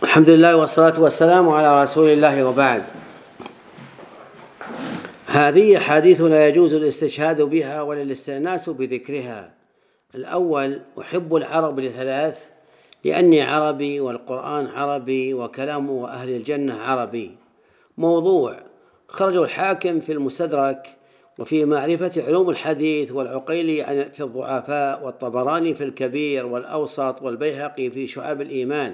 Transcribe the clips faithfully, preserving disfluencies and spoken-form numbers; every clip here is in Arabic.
الحمد لله والصلاة والسلام على رسول الله، وبعد. هذه حديث لا يجوز الاستشهاد بها ولا الاستئناس بذكرها. الأول: أحب العرب لثلاث: لأني عربي والقرآن عربي وكلام أهل الجنة عربي. موضوع: خرجه الحاكم في المستدرك وفي معرفة علوم الحديث، والعقيلي في الضعفاء، والطبراني في الكبير، والأوسط، والبيهقي في شعب الإيمان،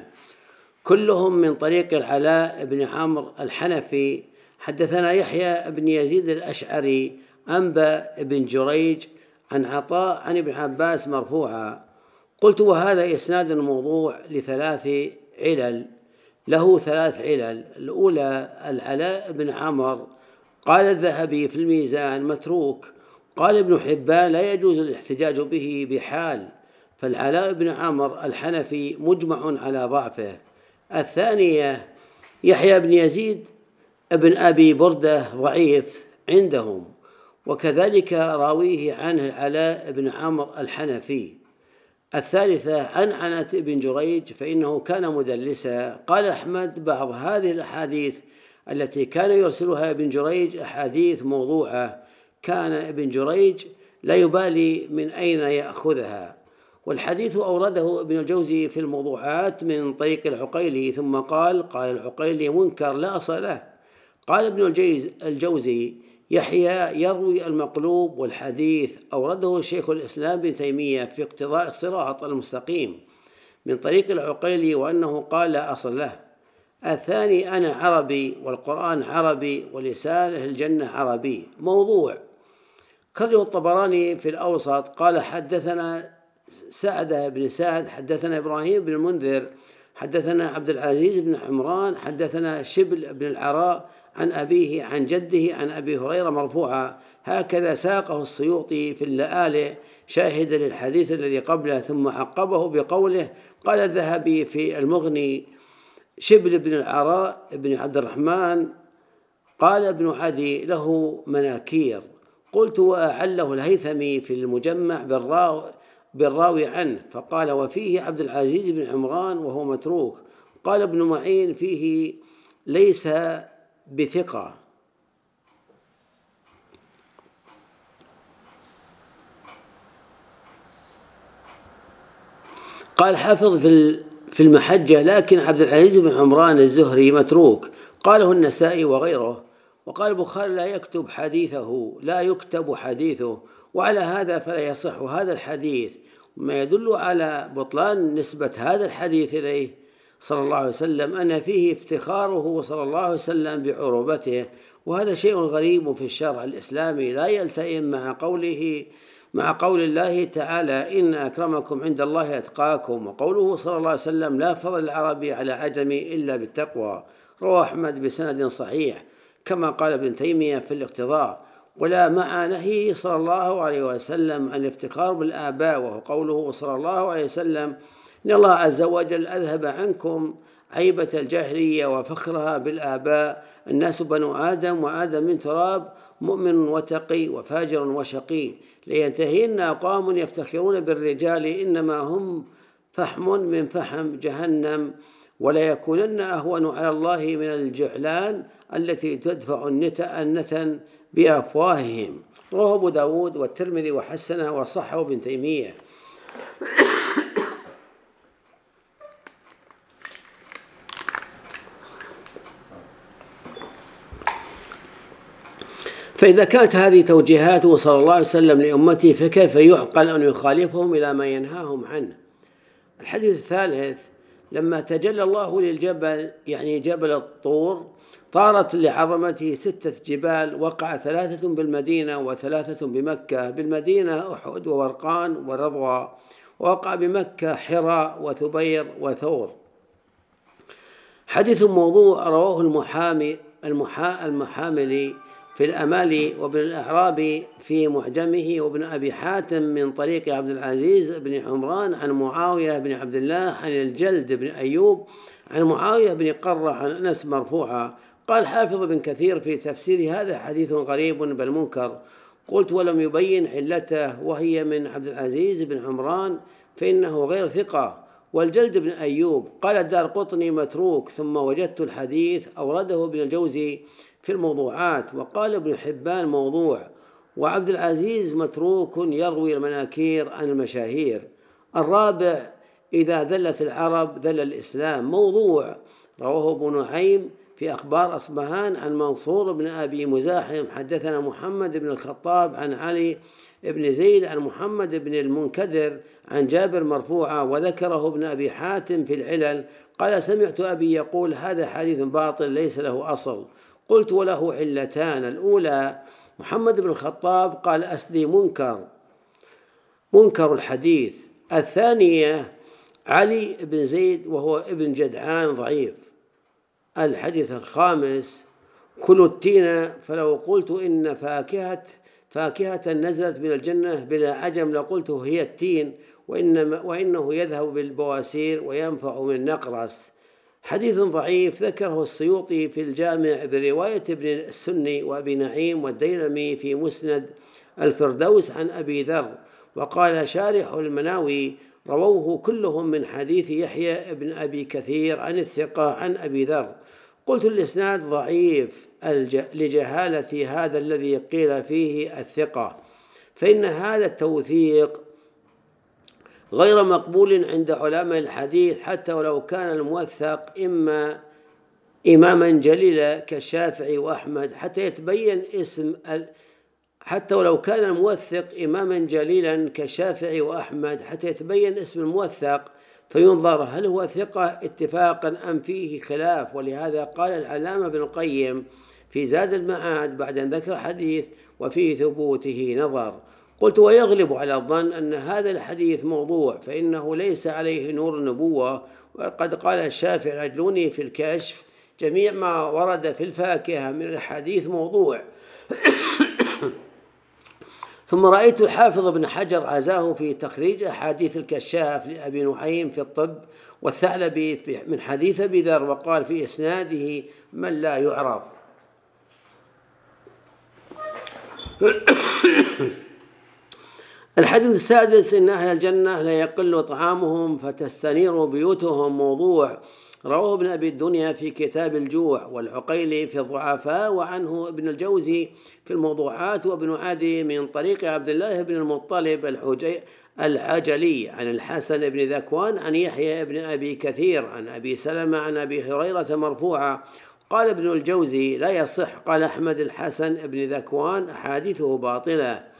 كلهم من طريق العلاء بن عمرو الحنفي. حدثنا يحيى بن يزيد الأشعري أنبأ بن جريج عن عطاء عن ابن عباس مرفوعا. قلت: وهذا إسناد موضوع لثلاث علل، له ثلاث علل. الأولى: العلاء بن عمرو، قال الذهبي في الميزان متروك. قال ابن حبان: لا يجوز الاحتجاج به بحال، فالعلاء بن عمرو الحنفي مجمع على ضعفه. الثانية: يحيى بن يزيد ابن أبي بردة ضعيف عندهم، وكذلك راويه عنه العلاء بن عمرو الحنفي. الثالثة: عنعنة ابن جريج، فإنه كان مدلسا. قال أحمد: بعض هذه الأحاديث التي كان يرسلها ابن جريج أحاديث موضوعة، كان ابن جريج لا يبالي من أين يأخذها. والحديث أورده ابن الجوزي في الموضوعات من طريق العقيلي، ثم قال: قال العقيلي منكر لا أصل له. قال ابن الجوزي: يحيى يروي المقلوب، والحديث أورده شيخ الإسلام ابن تيمية في اقتضاء الصراط المستقيم من طريق العقيلي، وأنه قال لا أصل له. الثاني: أنا عربي والقرآن عربي ولسان أهل الجنة عربي. موضوع: خرجه الطبراني في الأوسط. قال: حدثنا سعد بن سعد، حدثنا إبراهيم بن المنذر، حدثنا عبد العزيز بن عمران، حدثنا شبل بن العراء عن أبيه عن جده عن أبي هريرة مرفوعا. هكذا ساقه السيوطي في اللآلئ شاهدا للحديث الذي قبله، ثم عقبه بقوله: قال الذهبي في المغني: شبل بن العراء بن عبد الرحمن قال ابن عدي له مناكير. قلت: وأعله الهيثمي في المجمع بالراوي بالراوي عنه، فقال: وفيه عبد العزيز بن عمران وهو متروك. قال ابن معين: فيه ليس بثقة. قال حافظ في في المحجة: لكن عبد العزيز بن عمران الزهري متروك. قاله النسائي وغيره. وقال البخاري: لا يكتب حديثه لا يكتب حديثه. وعلى هذا فلا يصح هذا الحديث، ما يدل على بطلان نسبة هذا الحديث إليه صلى الله عليه وسلم أن فيه افتخاره صلى الله عليه وسلم بعروبته، وهذا شيء غريب في الشرع الإسلامي لا يلتئم مع قوله مع قول الله تعالى: إن أكرمكم عند الله أتقاكم، وقوله صلى الله عليه وسلم: لا فضل العربي على عجمي إلا بالتقوى. رواه أحمد بسند صحيح، كما قال ابن تيمية في الاقتضاء. ولا مع نهيه صلى الله عليه وسلم عن الافتخار بالآباء، وهو قوله صلى الله عليه وسلم: إن الله عز وجل أذهب عنكم عيبة الجاهلية وفخرها بالآباء، الناس بنو آدم، وآدم من تراب، مؤمن وتقي وفاجر وشقي، لينتهين أقوام يفتخرون بالرجال إنما هم فحم من فحم جهنم، ولا يكونن أهون على الله من الجعلان التي تدفع النتن بأفواههم. رواه أبو داود والترمذي وحسنه وصححه ابن تيمية. فإذا كانت هذه توجيهاته صلى الله عليه وسلم لأمته، فكيف يعقل أن يخالفهم إلى ما ينهاهم عنه؟ الحديث الثالث: لما تجلى الله للجبل، يعني جبل الطور، طارت لعظمته ستة جبال، وقع ثلاثة بالمدينة وثلاثة بمكة. بالمدينة أحد وورقان ورضوى، ووقع بمكة حراء وثبير وثور. حديث موضوع رواه المحامي المحا المحاملي في الأمالي، وابن الأعرابي في معجمه، وابن أبي حاتم من طريق عبد العزيز بن عمران عن معاوية بن عبد الله عن الجلد بن أيوب عن معاوية بن قرة عن أنس مرفوعا. قال حافظ بن كثير في تفسير: هذا حديث غريب بل منكر. قلت: ولم يبين علته، وهي من عبد العزيز بن عمران فإنه غير ثقة، والجلد بن أيوب. قال الدارقطني متروك، ثم وجدت الحديث أورده ابن الجوزي في الموضوعات، وقال ابن حبان موضوع. وعبد العزيز متروك يروي المناكير عن المشاهير. الرابع إذا ذلت العرب ذل الإسلام، موضوع، رواه ابن نعيم في أخبار أصبهان عن منصور بن أبي مزاحم حدثنا محمد بن الخطاب عن علي بن زيد عن محمد بن المنكدر عن جابر مرفوعا، وذكره ابن أبي حاتم في العلل. قال سمعت أبي يقول هذا حديث باطل ليس له أصل. قلت وله علتان: الأولى محمد بن الخطاب قال أسدي منكر منكر الحديث. الثانية علي بن زيد وهو ابن جدعان ضعيف. الحديث الخامس كلوا التين فلو قلت إن فاكهة فاكهة نزلت من الجنة بلا عجم لقلت هي التين، وإنما وإنه يذهب بالبواسير وينفع من النقرس. حديث ضعيف ذكره السيوطي في الجامع برواية ابن السني وأبي نعيم والديلمي في مسند الفردوس عن أبي ذر. وقال شارح المناوي رووه كلهم من حديث يحيى بن أبي كثير عن الثقة عن أبي ذر. قلت الإسناد ضعيف لجهالة هذا الذي قيل فيه الثقة، فإن هذا التوثيق غير مقبول عند علماء الحديث حتى ولو كان الموثق إما إماما جليلا كالشافعي وأحمد حتى يتبين اسم حتى ولو كان الموثق إماما جليلا كالشافعي وأحمد حتى يتبين اسم الموثق فينظر هل هو ثقة اتفاقا أم فيه خلاف. ولهذا قال العلامة ابن القيم في زاد المعاد بعد أن ذكر الحديث وفي ثبوته نظر. قلت ويغلب على الظن أن هذا الحديث موضوع، فإنه ليس عليه نور النبوة. وقد قال الشافعي العجلوني في الكشف جميع ما ورد في الفاكهة من الحديث موضوع. ثم رأيت الحافظ ابن حجر عزاه في تخريج أحاديث الكشاف لأبي نعيم في الطب والثعلبي من حديث أبي ذر، وقال في إسناده من لا يعرف. الحديث السادس إن أهل الجنة لا يقل طعامهم فتستنير بيوتهم، موضوع، رواه ابن أبي الدنيا في كتاب الجوع، والعقيلي في الضعفاء، وعنه ابن الجوزي في الموضوعات، وابن عدي من طريق عبد الله بن المطلب العجلي عن الحسن بن ذكوان عن يحيى بن أبي كثير عن أبي سلمة عن أبي هريرة مرفوعا. قال ابن الجوزي لا يصح. قال أحمد الحسن بن ذكوان أحاديثه باطلة.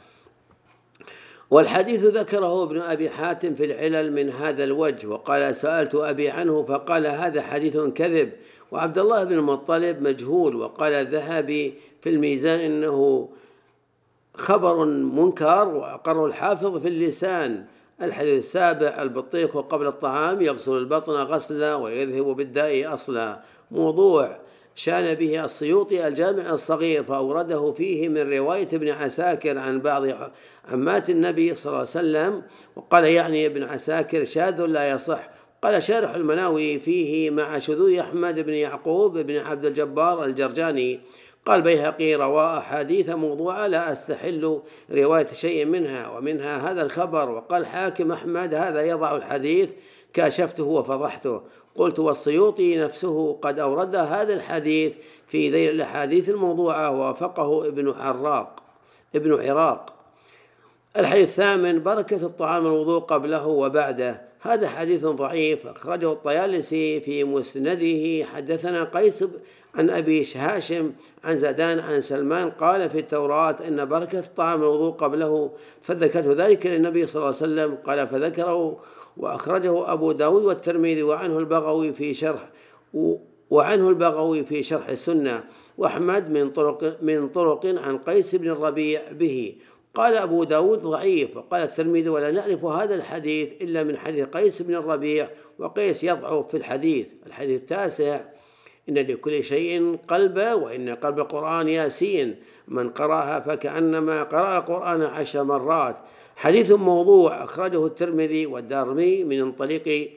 والحديث ذكره ابن أبي حاتم في العلل من هذا الوجه، وقال سألت أبي عنه فقال هذا حديث كذب. وعبد الله بن المطلب مجهول. وقال الذهبي في الميزان إنه خبر منكر، وأقر الحافظ في اللسان. الحديث السابع البطيخ قبل الطعام يغسل البطن غسلا ويذهب بالداء أصلا، موضوع، شان به السيوطي الجامع الصغير فأورده فيه من رواية ابن عساكر عن بعض عمات النبي صلى الله عليه وسلم، وقال يعني ابن عساكر شاذ لا يصح. قال شارح المناوي فيه مع شذوذ أحمد بن يعقوب بن عبد الجبار الجرجاني. قال بيهقي روى أحاديث موضوعة لا أستحل رواية شيء منها ومنها هذا الخبر. وقال حاكم أحمد هذا يضع الحديث كاشفته وفضحته. قلت والسيوطي نفسه قد أورد هذا الحديث في ذيل الأحاديث الموضوعة ووافقه ابن عراق ابن عراق. الحديث الثامن بركة الطعام الوضوء قبله وبعده، هذا حديث ضعيف أخرجه الطيالسي في مسنده. حدثنا قيس عن أبي هاشم عن زادان عن سلمان قال في التوراة إن بركة الطعام الوضوء قبله، فذكرت ذلك للنبي صلى الله عليه وسلم قال فذكره، وأخرجه أبو داود والترمذي وعنه البغوي في شرح وعنه البغوي في شرح السنة، وأحمد من طرق من طرق عن قيس بن الربيع به. قال أبو داود ضعيف. وقال الترمذي ولا نعرف هذا الحديث إلا من حديث قيس بن الربيع، وقيس يضعف في الحديث. الحديث التاسع إن لكل شيء قلبا وإن قلب القرآن ياسين من قرأها فكأنما قرأ القرآن عشر مرات، حديث موضوع أخرجه الترمذي والدارمي من طريق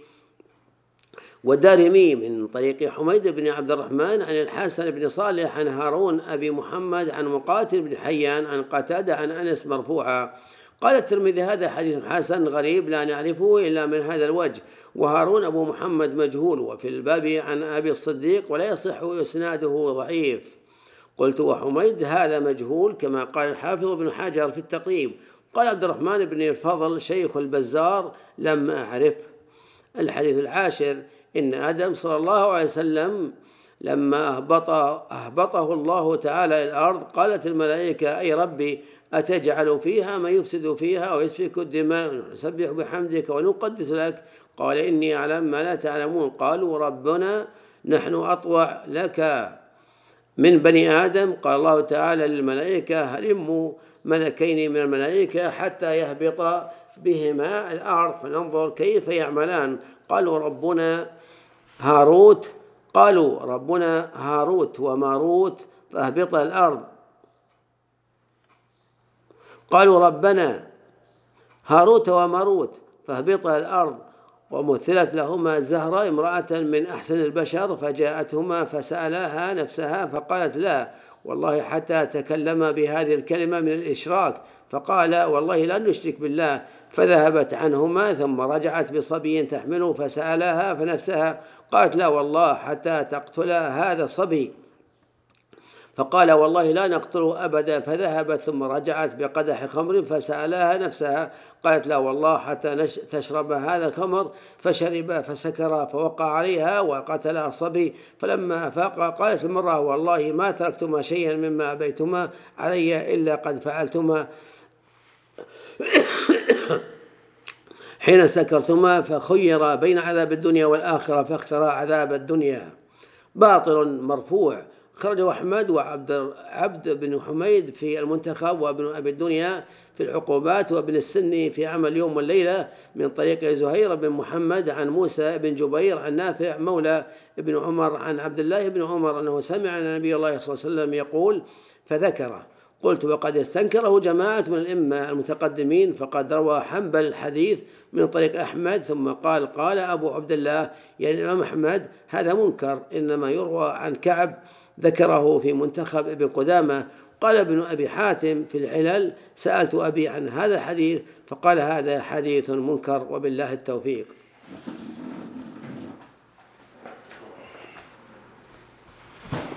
والدارمي من طريق حميد بن عبد الرحمن عن الحسن بن صالح عن هارون أبي محمد عن مقاتل بن حيان عن قتادة عن أنس مرفوعا. قال الترمذي هذا حديث حسن غريب لا نعرفه إلا من هذا الوجه. وهارون أبو محمد مجهول، وفي الباب عن أبي الصديق ولا يصح إسناده ضعيف. قلت وحميد هذا مجهول كما قال الحافظ ابن حجر في التقريب. قال عبد الرحمن بن الفضل شيخ البزار لم أعرف. الحديث العاشر إن آدم صلى الله عليه وسلم لما أهبط أهبطه الله تعالى إلى الأرض قالت الملائكة أي ربي أتجعل فيها من يفسد فيها ويسفك الدماء نسبح بحمدك ونقدس لك قال إني أعلم ما لا تعلمون. قالوا ربنا نحن أطوع لك من بني آدم. قال الله تعالى للملائكة هلموا ملكين من الملائكة حتى يهبط بهما الأرض فننظر كيف يعملان. قالوا ربنا هاروت قالوا ربنا هاروت وماروت فأهبط الأرض. قالوا ربنا هاروت وماروت فأهبط الأرض. ومثلت لهما زهرة امرأة من أحسن البشر فجاءتهما فسألها نفسها فقالت لا والله حتى تكلم بهذه الكلمة من الإشراك فقال والله لا نشرك بالله. فذهبت عنهما ثم رجعت بصبي تحمله فسألها فنفسها قالت لا والله حتى تقتل هذا الصبي فقال والله لا نقتله أبدا. فذهبت ثم رجعت بقدح خمر فسألها نفسها قالت لا والله حتى تشرب هذا الخمر فشرب فسكر فوقع عليها وقتل الصبي. فلما أفاق قالت المرأة والله ما تركتما شيئا مما أبيتما علي إلا قد فعلتما حين سكرتما. فخير بين عذاب الدنيا والآخرة فاختار عذاب الدنيا. باطل مرفوع خرجه أحمد وعبد عبد بن حميد في المنتخب وابن أبي الدنيا في العقوبات وابن السني في عمل يوم والليلة من طريق زهير بن محمد عن موسى بن جبير عن نافع مولى ابن عمر عن عبد الله بن عمر أنه سمع النبي الله صلى الله عليه وسلم يقول فذكره. قلت وقد استنكره جماعة من الأئمة المتقدمين فقد روى حنبل الحديث من طريق أحمد ثم قال قال أبو عبد الله يعني الإمام أحمد هذا منكر إنما يروى عن كعب ذكره في منتخب ابن قدامة. قال ابن أبي حاتم في العلل سألت أبي عن هذا الحديث فقال هذا حديث منكر وبالله التوفيق.